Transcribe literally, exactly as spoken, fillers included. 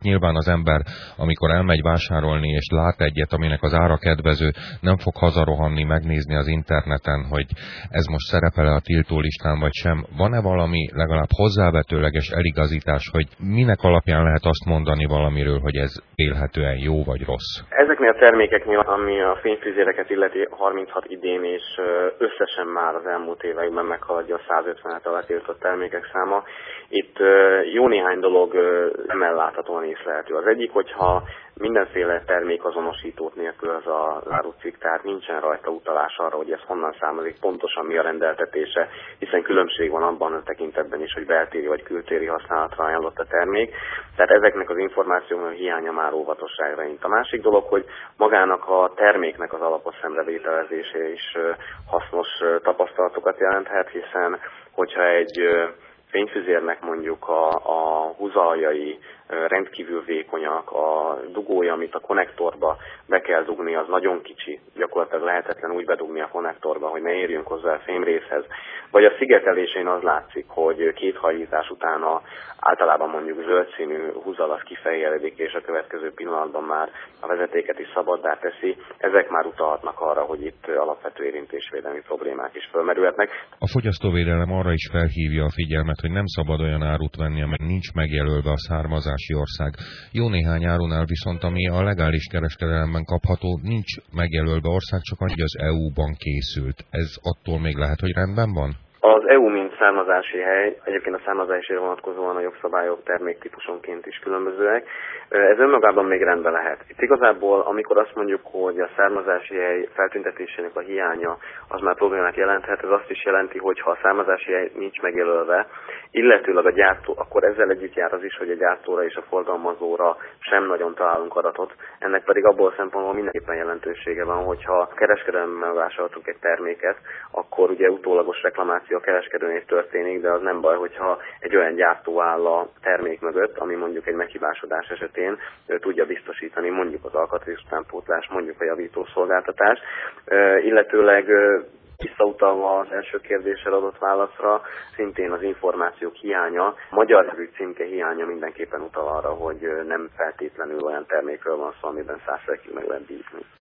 Nyilván az ember, amikor elmegy vásárolni és lát egyet, aminek az ára kedvező, nem fog hazarohanni, megnézni az interneten, hogy ez most szerepel-e a tiltólistán vagy sem. Van-e valami legalább hozzávetőleges eligazítás, hogy minek alapján lehet azt mondani valamiről, hogy ez élhetően jó vagy rossz? Ezeknél a termékeknél, ami a fényfűzéreket illeti, harminchat idén és összesen már az elmúlt években meghaladja a százötvenet a letiltott termékek száma. Itt jó néhány dolog nem elláthatóan észlelhető. Az egyik, hogyha mindenféle termékazonosítót nélkül az a árucikk, tehát nincsen rajta utalás arra, hogy ez honnan származik, pontosan mi a rendeltetése, hiszen különbség van abban a tekintetben is, hogy beltéri vagy kültéri használatra ajánlott a termék. Tehát ezeknek az információknak hiánya már óvatosságra int. A másik dolog, hogy magának a terméknek az alapos szemrevételezése is hasznos tapasztalatokat jelenthet, hiszen hogyha egy fényfüzérnek mondjuk a, a húzaljai rendkívül vékonyak, a dugója, amit a konnektorba be kell dugni, az nagyon kicsi, gyakorlatilag lehetetlen úgy bedugni a konnektorba, hogy ne érjünk hozzá a fémrészhez. Vagy a szigetelésén az látszik, hogy két hajlítás után a, általában mondjuk zöld színű húzal az kifehéredik, és a következő pillanatban már a vezetéket is szabaddá teszi. Ezek már utalhatnak arra, hogy itt alapvető érintésvédelmi problémák is fölmerülhetnek. A fogyasztóvédelem arra is felhívja a figyelmet, hogy nem szabad olyan árut venni, amely nincs megjelölve a származási ország. Jó néhány árunál viszont, ami a legális kereskedelemben kapható, nincs megjelölve ország, csak annyi az é u-ban készült. Ez attól még lehet, hogy rendben van? Az é u mint származási hely, egyébként a származásére vonatkozóan a jogszabályok terméktípusonként is különbözőek. Ez önmagában még rendben lehet. Itt igazából, amikor azt mondjuk, hogy a származási hely feltüntetésének a hiánya az már problémát jelenthet, ez azt is jelenti, hogy ha a származási hely nincs megjelölve, illetőleg a gyártó, akkor ezzel együtt jár az is, hogy a gyártóra és a forgalmazóra sem nagyon találunk adatot. Ennek pedig abból szempontból mindenképpen jelentősége van, hogyha kereskedelemben vásároltunk egy terméket, akkor ugye utólagos reklamáció a kereskedőnél történik, de az nem baj, hogyha egy olyan gyártó áll a termék mögött, ami mondjuk egy meghibásodás esetén tudja biztosítani mondjuk az alkatrész utánpótlás, mondjuk a javítószolgáltatás, illetőleg visszautalva az első kérdésre adott válaszra, szintén az információk hiánya, magyar nevű címke hiánya mindenképpen utal arra, hogy nem feltétlenül olyan termékről van szó, amiben száz százalékig meg lehet bízni.